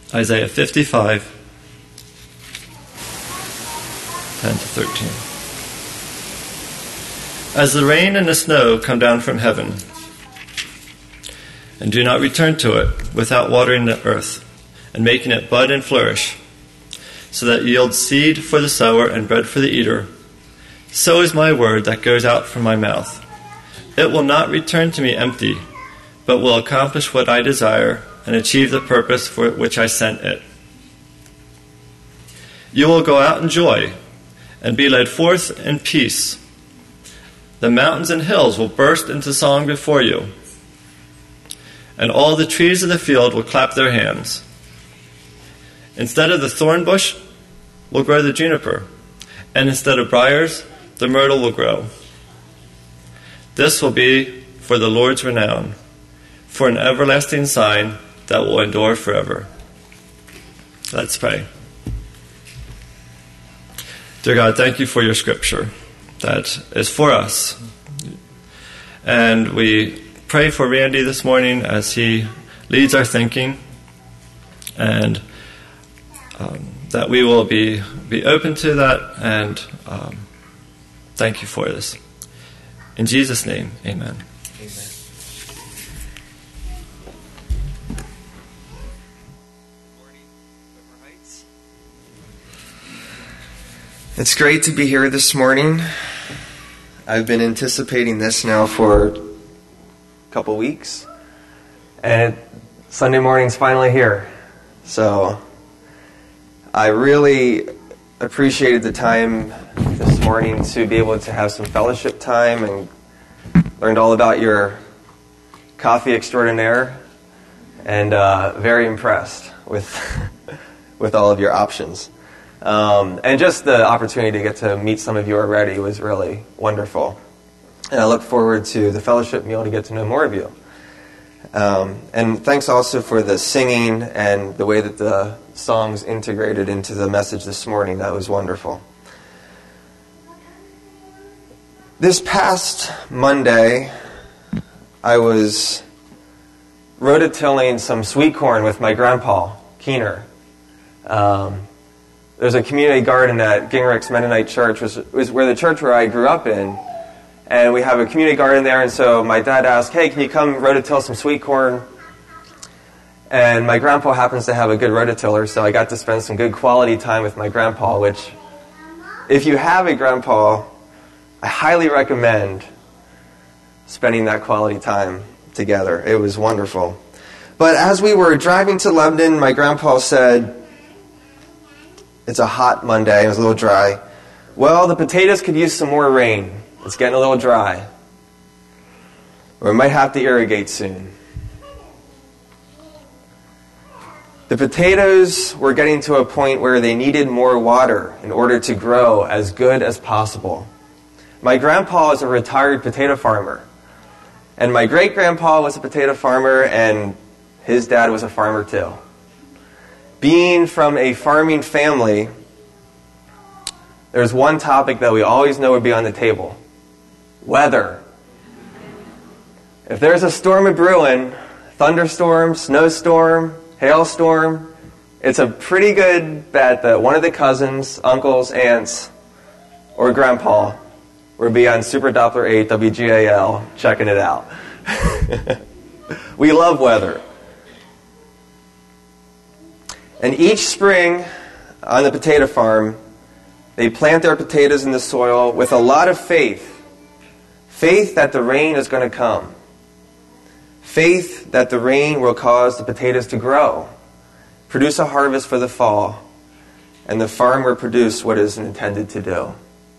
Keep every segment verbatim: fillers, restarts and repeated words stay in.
Isaiah fifty-five, ten to thirteen. As the rain and the snow come down from heaven, and do not return to it without watering the earth, and making it bud and flourish, so that it yields seed for the sower and bread for the eater, so is my word that goes out from my mouth. It will not return to me empty, but will accomplish what I desire and achieve the purpose for which I sent it. You will go out in joy and be led forth in peace. The mountains and hills will burst into song before you, and all the trees of the field will clap their hands. Instead of the thorn bush will grow the juniper, and instead of briars, the myrtle will grow. This will be for the Lord's renown, for an everlasting sign that will endure forever. Let's pray. Dear God, thank you for your scripture that is for us. And we pray for Randy this morning as he leads our thinking, and um, that we will be, be open to that, and um, thank you for this. In Jesus' name, amen. Amen. It's great to be here this morning. I've been anticipating this now for a couple weeks, and Sunday morning's finally here. So I really appreciated the time this morning to be able to have some fellowship time, and learned all about your coffee extraordinaire, and uh, very impressed with with all of your options. Um, and just the opportunity to get to meet some of you already was really wonderful. And I look forward to the fellowship meal to get to know more of you. Um, and thanks also for the singing and the way that the songs integrated into the message this morning. That was wonderful. This past Monday, I was rototilling some sweet corn with my grandpa, Keener. Um, there's a community garden at Gingrich's Mennonite Church, which was where the church where I grew up in. And we have a community garden there, and so my dad asked, hey, can you come rototill some sweet corn? And my grandpa happens to have a good rototiller, so I got to spend some good quality time with my grandpa, which, if you have a grandpa, I highly recommend spending that quality time together. It was wonderful. But as we were driving to London, my grandpa said, it's a hot Monday, it was a little dry. Well, the potatoes could use some more rain. It's getting a little dry. Or we might have to irrigate soon. The potatoes were getting to a point where they needed more water in order to grow as good as possible. My grandpa is a retired potato farmer. And my great-grandpa was a potato farmer, and his dad was a farmer too. Being from a farming family, there's one topic that we always know would be on the table. Weather. If there's a storm a brewing, thunderstorm, snowstorm, hailstorm, it's a pretty good bet that one of the cousins, uncles, aunts, or grandpa would be on Super Doppler eight W G A L checking it out. We love weather. And each spring on the potato farm, they plant their potatoes in the soil with a lot of faith. Faith that the rain is going to come. Faith that the rain will cause the potatoes to grow, produce a harvest for the fall, and the farm will produce what it is intended to do.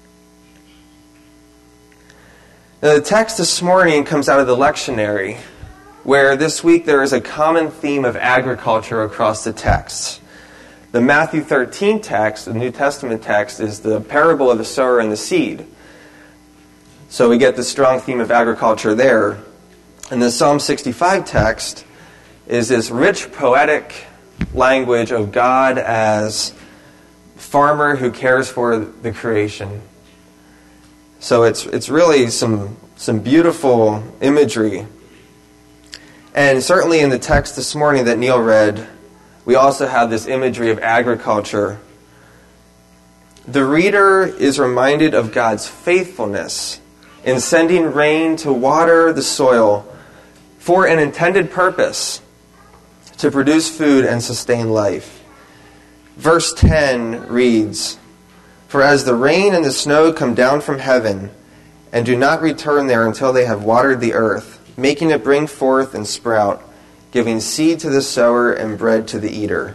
Now, the text this morning comes out of the lectionary, where this week there is a common theme of agriculture across the texts. The Matthew thirteen text, the New Testament text, is the parable of the sower and the seed. So we get the strong theme of agriculture there. And the Psalm sixty-five text is this rich poetic language of God as farmer who cares for the creation. So it's it's really some some beautiful imagery. And certainly in the text this morning that Neil read, We also have this imagery of agriculture. The reader is reminded of God's faithfulness in sending rain to water the soil for an intended purpose, to produce food and sustain life. Verse ten reads, "For as the rain and the snow come down from heaven, and do not return there until they have watered the earth, making it bring forth and sprout, giving seed to the sower and bread to the eater."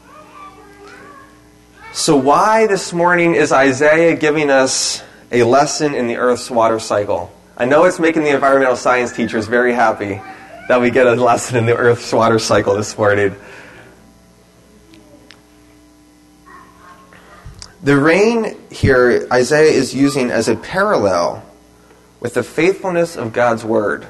So why this morning is Isaiah giving us a lesson in the earth's water cycle? I know it's making the environmental science teachers very happy that we get a lesson in the earth's water cycle this morning. The rain here, Isaiah is using as a parallel with the faithfulness of God's word.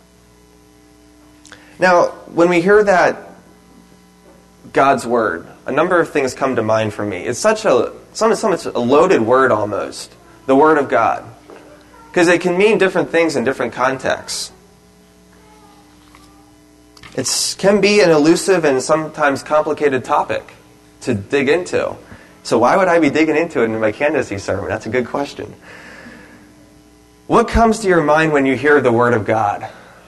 Now, when we hear that God's word, a number of things come to mind for me. It's such a, some, some, it's a loaded word almost, the word of God, because it can mean different things in different contexts. It can be an elusive and sometimes complicated topic to dig into. So why would I be digging into it in my candidacy sermon? That's a good question. What comes to your mind when you hear the word of God?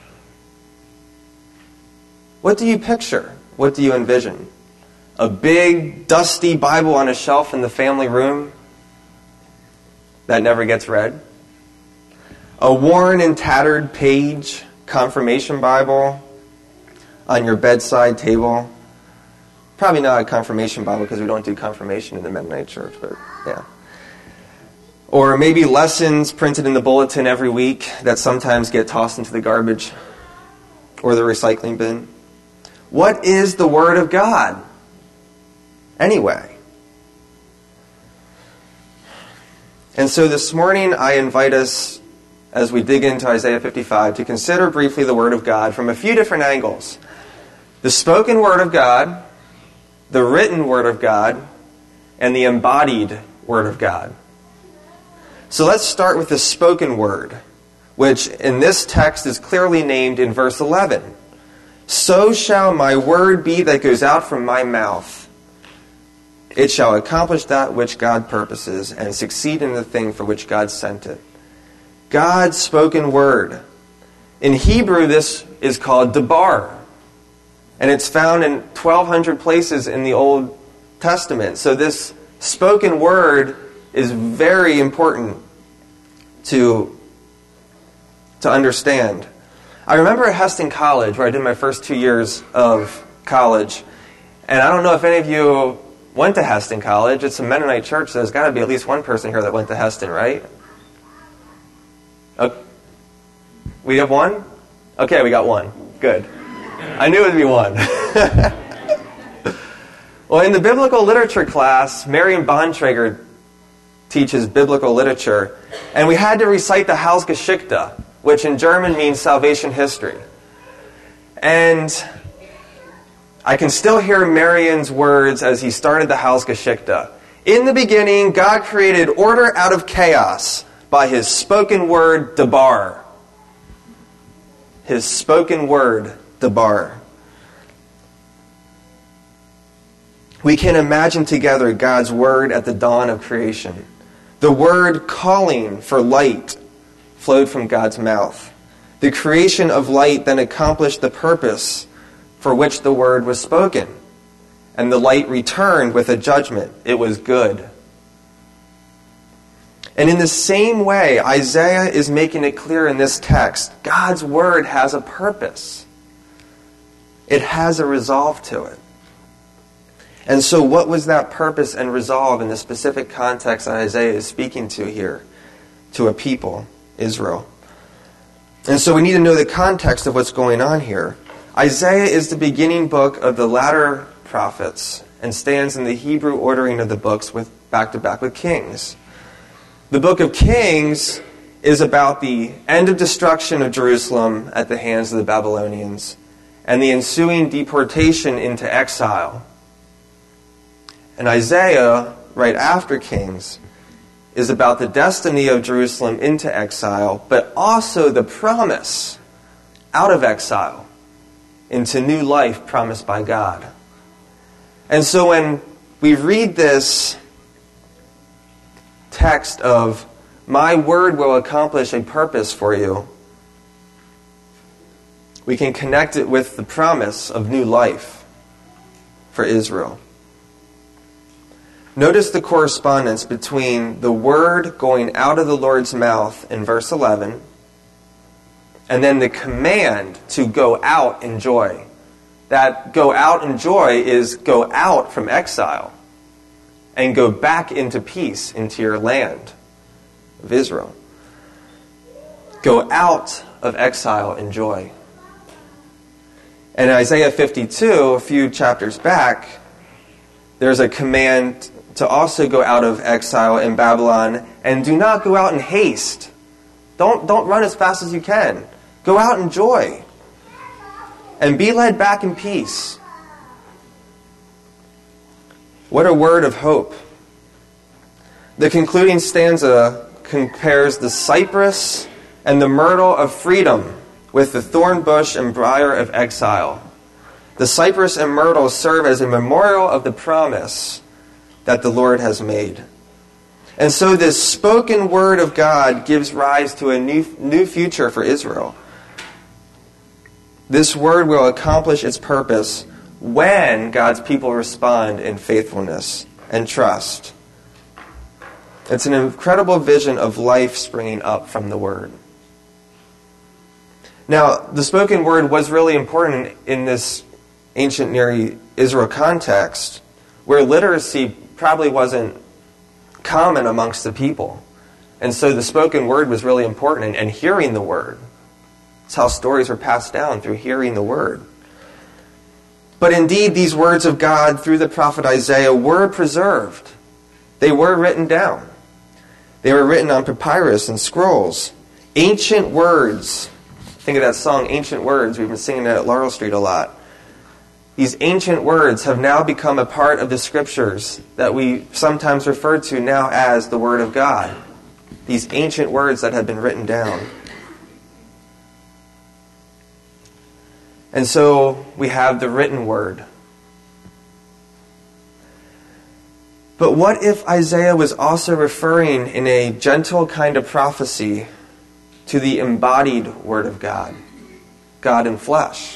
What do you picture? What do you envision? A big, dusty Bible on a shelf in the family room that never gets read? A worn and tattered page confirmation Bible on your bedside table? Probably not a confirmation Bible because we don't do confirmation in the Mennonite church, but yeah. Or maybe lessons printed in the bulletin every week that sometimes get tossed into the garbage or the recycling bin. What is the Word of God anyway? And so this morning I invite us, as we dig into Isaiah fifty-five, to consider briefly the Word of God from a few different angles. The spoken Word of God, the written Word of God, and the embodied Word of God. So let's start with the spoken Word, which in this text is clearly named in verse eleven. "So shall my word be that goes out from my mouth. It shall accomplish that which God purposes and succeed in the thing for which God sent it." God's spoken word. In Hebrew, this is called debar. And it's found in twelve hundred places in the Old Testament. So this spoken word is very important to, to understand. I remember at Heston College, where I did my first two years of college, and I don't know if any of you went to Heston College. It's a Mennonite church, so there's got to be at least one person here that went to Heston, right? Okay. We have one? Okay, we got one. Good. I knew it would be one. Well, in the biblical literature class, Marion Bontrager teaches biblical literature, and we had to recite the Heilsgeschichte, which in German means salvation history. And I can still hear Marion's words as he started the Heilsgeschichte. In the beginning, God created order out of chaos by His spoken word, debar. His spoken word, debar. We can imagine together God's word at the dawn of creation. The word calling for light flowed from God's mouth. The creation of light then accomplished the purpose for which the word was spoken. And the light returned with a judgment. It was good. And in the same way, Isaiah is making it clear in this text, God's word has a purpose. It has a resolve to it. And so what was that purpose and resolve in the specific context that Isaiah is speaking to here, to a people, Israel? And so we need to know the context of what's going on here. Isaiah is the beginning book of the latter prophets and stands in the Hebrew ordering of the books with back-to-back with Kings. The book of Kings is about the end of destruction of Jerusalem at the hands of the Babylonians and the ensuing deportation into exile. And Isaiah, right after Kings, is about the destiny of Jerusalem into exile, but also the promise out of exile into new life promised by God. And so when we read this text of, my word will accomplish a purpose for you, we can connect it with the promise of new life for Israel. Notice the correspondence between the word going out of the Lord's mouth in verse eleven and then the command to go out in joy. That go out in joy is go out from exile and go back into peace, into your land of Israel. Go out of exile in joy. And in Isaiah fifty-two, a few chapters back, there's a command to also go out of exile in Babylon, and do not go out in haste. Don't, don't run as fast as you can. Go out in joy. And be led back in peace. What a word of hope. The concluding stanza compares the cypress and the myrtle of freedom with the thorn bush and briar of exile. The cypress and myrtle serve as a memorial of the promise that the Lord has made. And so this spoken word of God gives rise to a new, new future for Israel. This word will accomplish its purpose when God's people respond in faithfulness and trust. It's an incredible vision of life springing up from the word. Now, the spoken word was really important in this ancient Near Israel context, where literacy probably wasn't common amongst the people. And so the spoken word was really important, and hearing the word. That's how stories were passed down, through hearing the word. But indeed, these words of God through the prophet Isaiah were preserved. They were written down. They were written on papyrus and scrolls. Ancient words. Think of that song, Ancient Words. We've been singing it at Laurel Street a lot. These ancient words have now become a part of the Scriptures that we sometimes refer to now as the Word of God. These ancient words that have been written down. And so we have the written Word. But what if Isaiah was also referring in a gentle kind of prophecy to the embodied Word of God, God in flesh?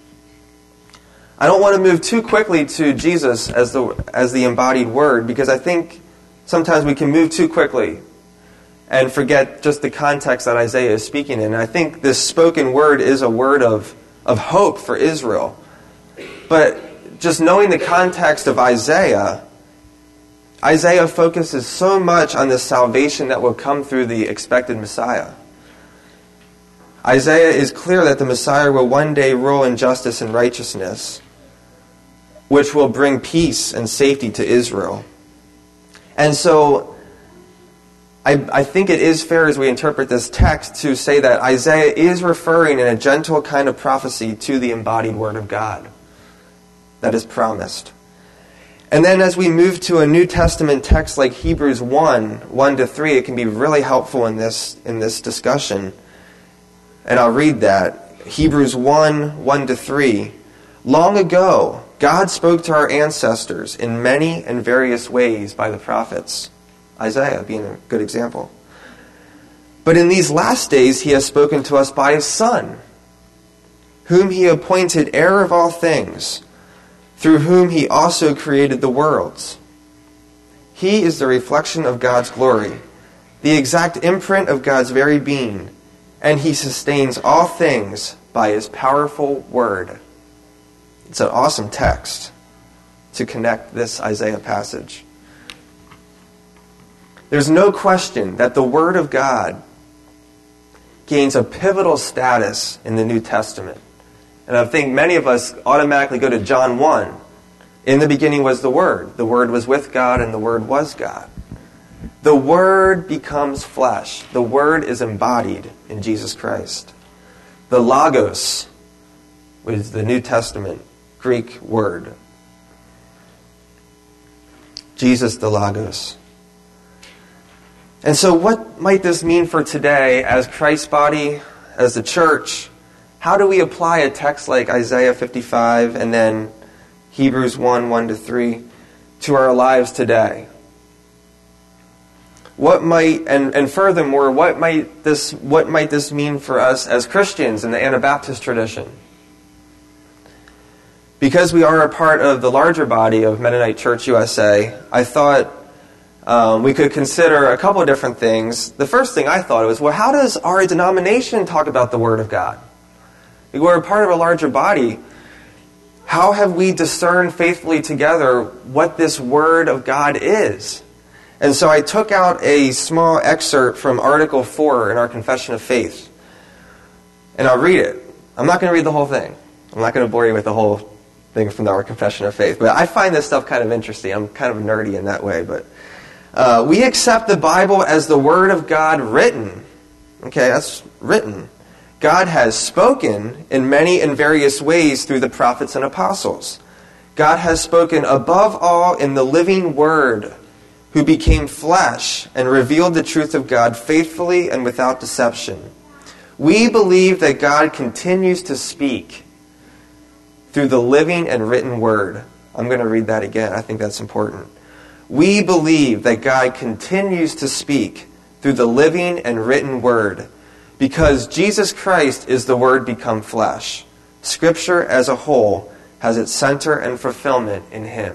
I don't want to move too quickly to Jesus as the as the embodied Word, because I think sometimes we can move too quickly and forget just the context that Isaiah is speaking in. And I think this spoken word is a word of, of hope for Israel. But just knowing the context of Isaiah, Isaiah focuses so much on the salvation that will come through the expected Messiah. Isaiah is clear that the Messiah will one day rule in justice and righteousness, which will bring peace and safety to Israel. And so I, I think it is fair as we interpret this text to say that Isaiah is referring in a gentle kind of prophecy to the embodied Word of God that is promised. And then as we move to a New Testament text like Hebrews one, one to three, it can be really helpful in this, in this discussion. And I'll read that. Hebrews one, one to three. Long ago, God spoke to our ancestors in many and various ways by the prophets. Isaiah being a good example. But in these last days he has spoken to us by his Son, whom he appointed heir of all things, through whom he also created the worlds. He is the reflection of God's glory, the exact imprint of God's very being, and he sustains all things by his powerful word. It's an awesome text to connect this Isaiah passage. There's no question that the Word of God gains a pivotal status in the New Testament. And I think many of us automatically go to John one. In the beginning was the Word. The Word was with God, and the Word was God. The Word becomes flesh. The Word is embodied in Jesus Christ. The Logos, which is the New Testament Greek word. Jesus the Logos. And so what might this mean for today as Christ's body, as the church? How do we apply a text like Isaiah fifty-five and then Hebrews one, one to three, to our lives today? What might, and, and furthermore, what might this what might this mean for us as Christians in the Anabaptist tradition? Because we are a part of the larger body of Mennonite Church U S A, I thought um, we could consider a couple of different things. The first thing I thought was, well, how does our denomination talk about the Word of God? We're a part of a larger body. How have we discerned faithfully together what this Word of God is? And so I took out a small excerpt from Article four in our Confession of Faith. And I'll read it. I'm not going to read the whole thing. I'm not going to bore you with the whole thing from our Confession of Faith. But I find this stuff kind of interesting. I'm kind of nerdy in that way. But uh, we accept the Bible as the Word of God written. Okay, that's written. God has spoken in many and various ways through the prophets and apostles. God has spoken above all in the living Word, who became flesh and revealed the truth of God faithfully and without deception. We believe that God continues to speak through the living and written Word. I'm going to read that again. I think that's important. We believe that God continues to speak through the living and written Word because Jesus Christ is the Word become flesh. Scripture as a whole has its center and fulfillment in Him.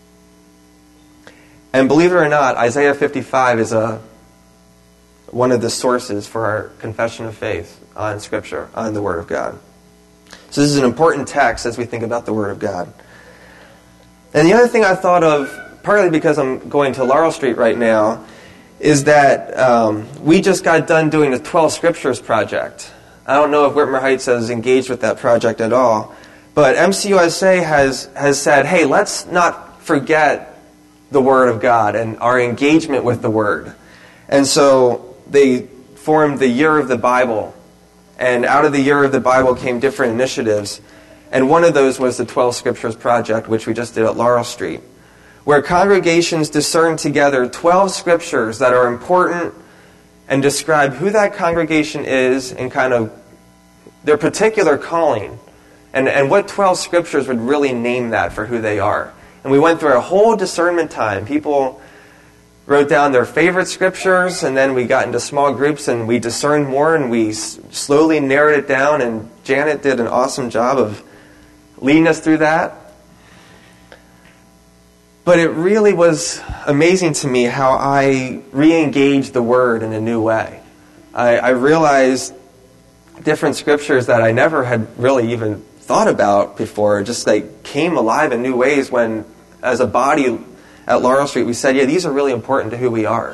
And believe it or not, Isaiah fifty-five is a one of the sources for our confession of faith on Scripture, on the Word of God. So this is an important text as we think about the Word of God. And the other thing I thought of, partly because I'm going to Laurel Street right now, is that um, we just got done doing the twelve Scriptures project. I don't know if Whitmer Heights has engaged with that project at all, but M C U S A has, has said, hey, let's not forget the Word of God and our engagement with the Word. And so they formed the Year of the Bible. And out of the Year of the Bible came different initiatives. And one of those was the twelve Scriptures Project, which we just did at Laurel Street, where congregations discern together twelve Scriptures that are important and describe who that congregation is and kind of their particular calling. And, and what twelve Scriptures would really name that for who they are. And we went through a whole discernment time. People wrote down their favorite scriptures, and then we got into small groups, and we discerned more, and we s- slowly narrowed it down, and Janet did an awesome job of leading us through that. But it really was amazing to me how I re-engaged the Word in a new way. I, I realized different scriptures that I never had really even thought about before, just like came alive in new ways when, as a body at Laurel Street, we said, yeah, these are really important to who we are.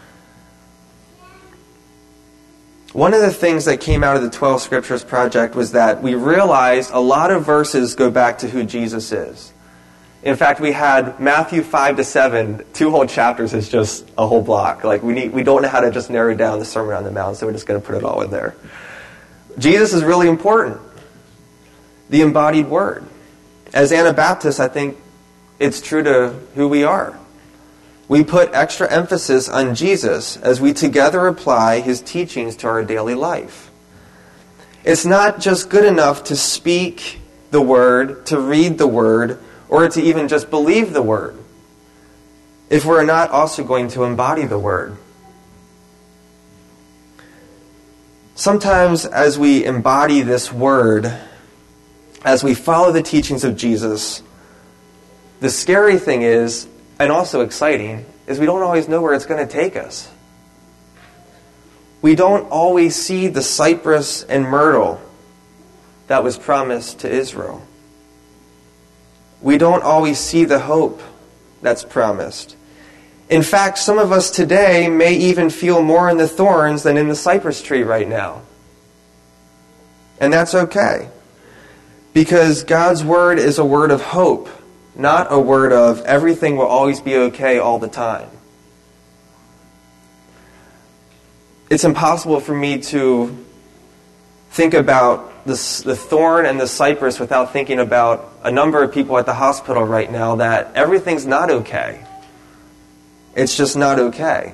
One of the things that came out of the twelve Scriptures Project was that we realized a lot of verses go back to who Jesus is. In fact, we had Matthew five to seven, two whole chapters is just a whole block. Like we need, we don't know how to just narrow down the Sermon on the Mount, so we're just going to put it all in there. Jesus is really important. The embodied Word. As Anabaptists, I think it's true to who we are. We put extra emphasis on Jesus as we together apply His teachings to our daily life. It's not just good enough to speak the Word, to read the Word, or to even just believe the Word, if we're not also going to embody the Word. Sometimes as we embody this Word, as we follow the teachings of Jesus, the scary thing is, and also exciting, is we don't always know where it's going to take us. We don't always see the cypress and myrtle that was promised to Israel. We don't always see the hope that's promised. In fact, some of us today may even feel more in the thorns than in the cypress tree right now. And that's okay. Because God's Word is a word of hope, not a word of everything will always be okay all the time. It's impossible for me to think about the, the thorn and the cypress without thinking about a number of people at the hospital right now that everything's not okay. It's just not okay.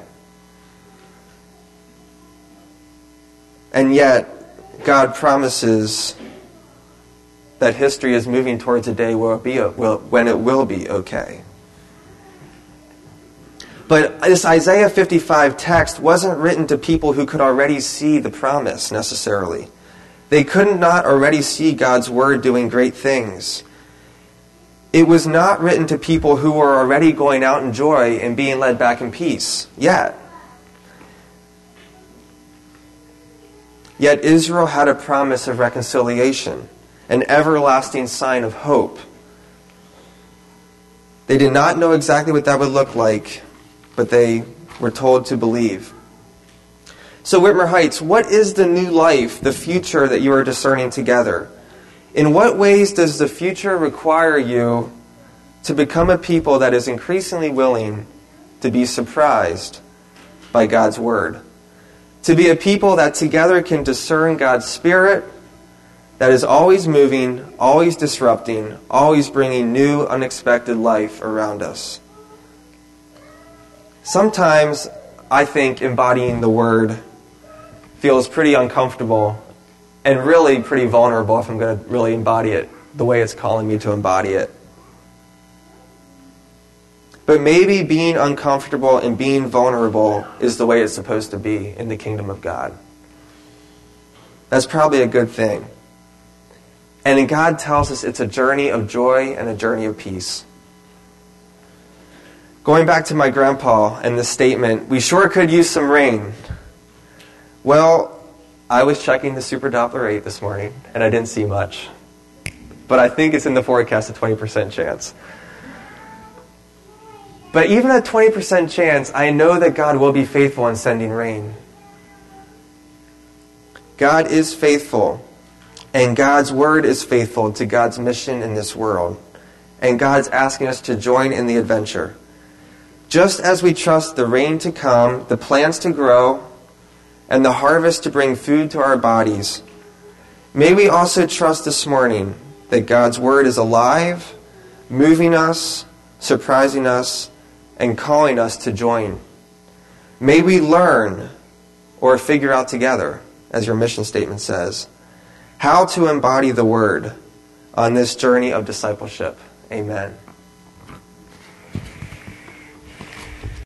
And yet, God promises that history is moving towards a day where it be, will, when it will be okay. But this Isaiah fifty-five text wasn't written to people who could already see the promise necessarily. They could not already see God's word doing great things. It was not written to people who were already going out in joy and being led back in peace yet. Yet Israel had a promise of reconciliation, an everlasting sign of hope. They did not know exactly what that would look like, but they were told to believe. So Whitmer Heights, what is the new life, the future that you are discerning together? In what ways does the future require you to become a people that is increasingly willing to be surprised by God's word? To be a people that together can discern God's Spirit, that is always moving, always disrupting, always bringing new, unexpected life around us. Sometimes I think embodying the word feels pretty uncomfortable and really pretty vulnerable if I'm going to really embody it the way it's calling me to embody it. But maybe being uncomfortable and being vulnerable is the way it's supposed to be in the kingdom of God. That's probably a good thing. And God tells us it's a journey of joy and a journey of peace. Going back to my grandpa and the statement, we sure could use some rain. Well, I was checking the Super Doppler eight this morning, and I didn't see much. But I think it's in the forecast a twenty percent chance. But even at twenty percent chance, I know that God will be faithful in sending rain. God is faithful, and God's word is faithful to God's mission in this world. And God's asking us to join in the adventure. Just as we trust the rain to come, the plants to grow, and the harvest to bring food to our bodies, may we also trust this morning that God's word is alive, moving us, surprising us, and calling us to join. May we learn or figure out together, as your mission statement says, how to embody the word on this journey of discipleship. Amen.